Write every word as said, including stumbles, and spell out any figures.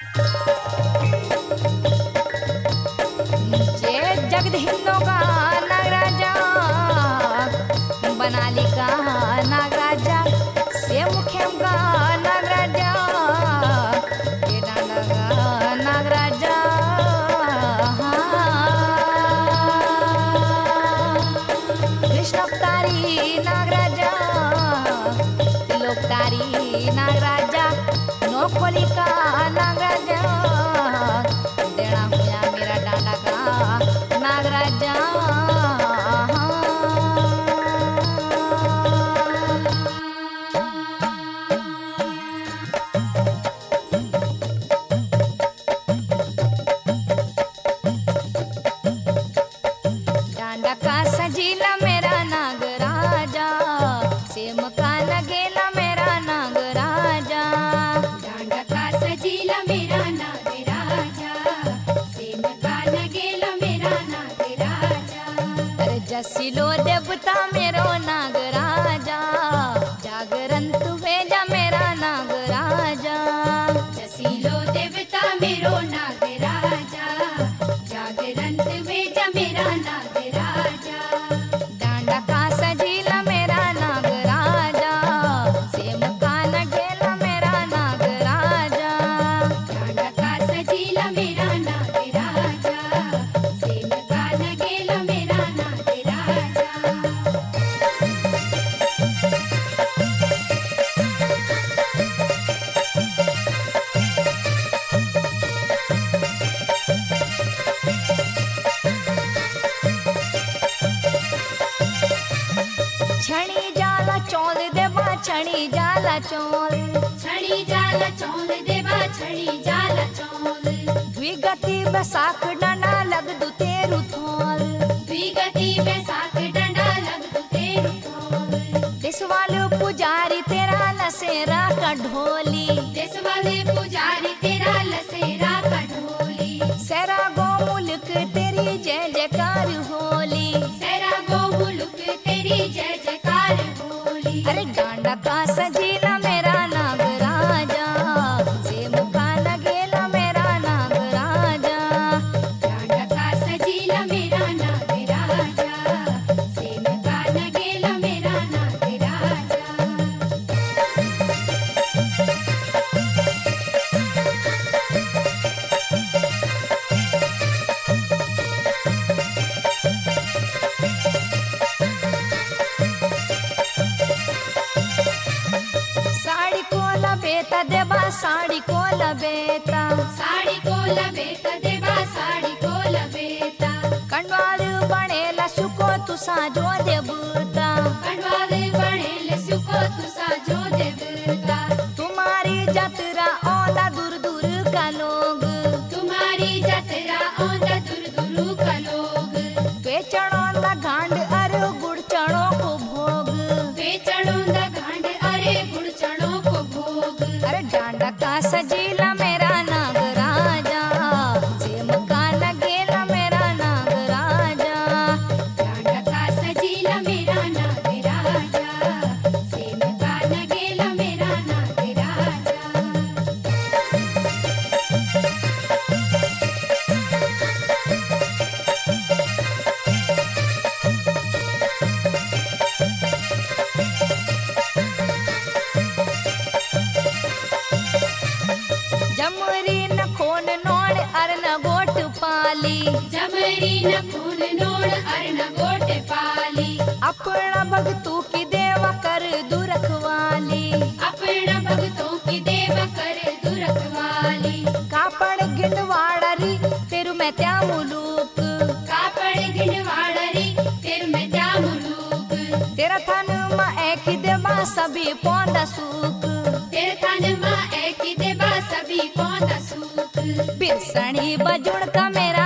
जे जगदहिंदो का नागराजा बनाली का नागराजा से मुखेम का नागराजा ये डांडा का नागराजा कृष्णवतारी नागराजा तिलोकतारी नागराजा नौखोली का नागराजा देना हुआ मेरा डांडा का नागराजा। डांडा का सजीला मेरा नागराजा सेम का लगेला मेरा नागराजा। डांडा का सजीला मेरा नागराजा सेम का लगेला मेरा नागराजा। अरे जसीलो देवता मेरो नागराजा जागरण तू भेजा मेरा नागराजा। जसीलो देवता मेरो नागराजा जागरण भेजा मेरा नागराजा। डांडा का सजीला मेरा नागराजा सेम का लगेला मेरा नागराजा। डांडा का सजीला मेरा नागराजा सेम का लगेला मेरा नागराजा। छणी जाला चौल देवा छणी जाला चौल छड़ी जाला चौल देवा छड़ी जाला चौल। द्विगति बसाख डंडा लग दु तेरु थोल। द्विगति बैसाख डंडा लग दु तेरु थोल। दिसवाल पुजारी तेरा लसेरा का ढोली। देश वाले पुजारी तेरा लसेरा का ढोली। सेरा गो मुल्क तेरी जय जयकार होली। सेरा गो मुलुक तेरी जय जयकार होली। अरे डांडा का सजीला मेरा नागराजा सेम का लगेला मेरा नागराजा। डांडा का सजीला मेरा नागराजा सेम का लगेला मेरा नागराजा। साड़ी को लबेता देवा साड़ी को लबेता। साड़ी को लबेता देवा साड़ी को लबेता। कंडवाल बनेला सुको तू साजो देवता। कंडवाल बनेले सुको तुसा जो देवता। तुम्हारी जतरा औला दूर दूर का लोग। तुम्हारी जतरा औंदा दूर दूर का लोग। बेचणों दा घांड अरे गुड़ चढ़ो को भोग। बेचणों दा घांड अरे गुड़ चढ़ो को भोग। अरे डांडा का सजीला मेरा नागराजा सेम का लगेला मेरा नागराजा। डांडा का सजीला मेरा नागराजा सेम का लगेला मेरा नागराजा। जमरी न खोन नोड़ अर न गोट पाली। जमरी न खून नोड़ अर न गोट पाली। अपना भगतू की देवा कर दुरखवाली। अपना भक्तों की देव कर दुरखवाली। कापड़ गिंडवाड़री तेरु मैं त्या मुलूक। कापड़ गिनवाड़री फिर मैं त्या मुलूक। तेरा थन मा एक ही देवा सभी पौंदा सूक। तेरे थान माँ एक ही देवा सभी पौंदा सूख। बिरसणी बजुण का मेरा